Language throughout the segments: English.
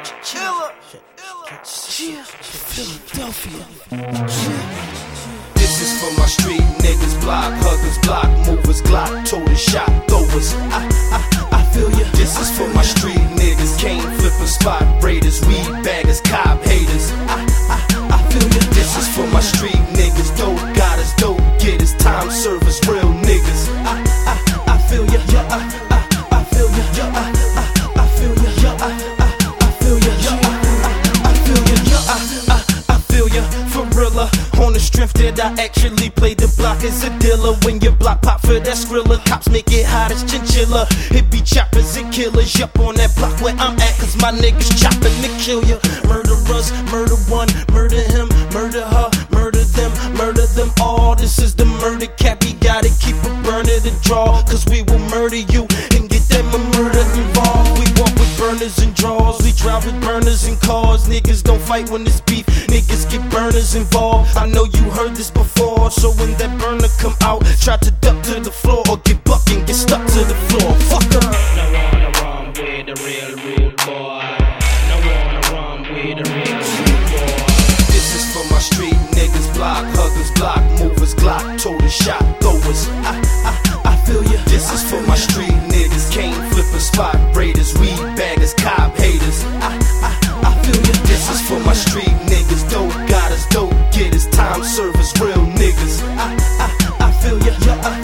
Philadelphia. This is for my street niggas, block huggers, block movers, Glock toters, shot throwers. I feel ya. This is for my street niggas, cane flippers, spot raiders, weed baggers, cop haters. I feel ya. This is for my street niggas, dope gotters, dope getters, time servers, real niggas. I feel ya. I feel ya. I feel ya. I feel ya. I feel ya, for realer. On the strength that I actually play the block as a dealer. When your block pop for that skrilla, cops make it hot as chinchilla. It be choppers and killers, yup, on that block where I'm at, cause my niggas chopping to kill ya. Murderers, murder one, murder him, murder her, murder them all. This is the murder cap, we gotta keep a burner to draw, cause we will murder you and get them a murder involved. We walk with burners and draws, we drive with burners and cars. Niggas don't fight when it's beef, niggas get burners involved. I know you heard this before, so when that burner come out, try to duck to the floor or get bucked and get stuck to the floor. Fuck her. No wanna run with the real boy. No wanna run with the real boy. This is for my street niggas, block huggers, block movers, Glock toters, shot throwers. I feel ya. This is for my street niggas, cane flippers, spot raiders, weed baggers, cop haters. I feel ya. This is for my street niggas, dope gotters, dope getters, time servers, real niggas. I feel ya.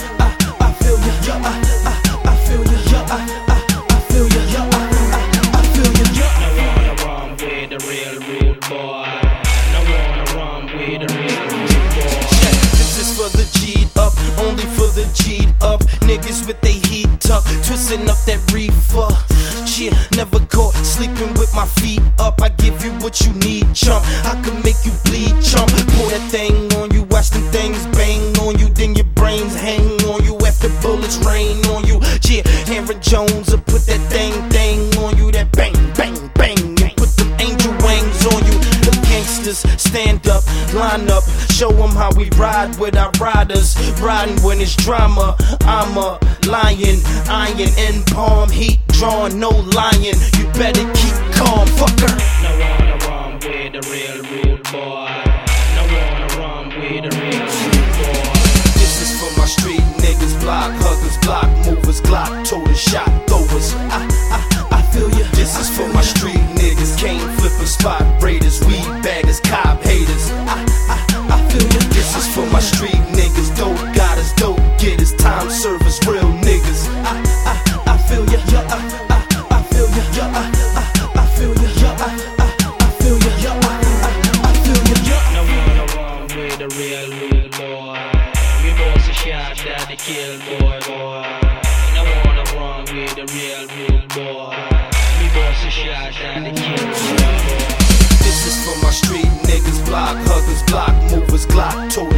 I feel ya. I feel ya. I feel ya. I feel ya. No wanna run with the real boy. No wanna run with the real boy. This is for the G'd up, only for the G'd up. Niggas with they heat tucked, twisting up that reefer. Yeah, never caught sleeping with my feet up. I give you what you need, chump. I can make you bleed, chump. Pull that thing on you, watch them things bang on you, then your brains hang on you after bullets rain on you. Yeah, Aaron Jones will put that thing on you, that bang, bang, bang, and put them angel wings on you. The gangsters stand up, line up, show them how we ride with our riders. Riding when it's drama, I'm a lion, iron in palm, heat drawn, no lying. You better keep calm, fucker. No wanna run with the real boy. No wanna run with the real boy. This is for my street niggas, block huggers, block movers, Glock toters, shot throwers. I feel ya. This is for my street niggas, cane flippers, spot raiders, weed baggers, cop haters. I feel ya. This is for my street niggas, dope gotters, dope getters, time servers, real niggas. I feel ya. I feel ya. I feel ya. I feel ya. I feel ya. No wanna run with the real boy. We boss a shot that they kill boy. No wanna run with the real boy. We boss a shot that they kill boy. This is for my street niggas, block huggers, block movers, Glock toters.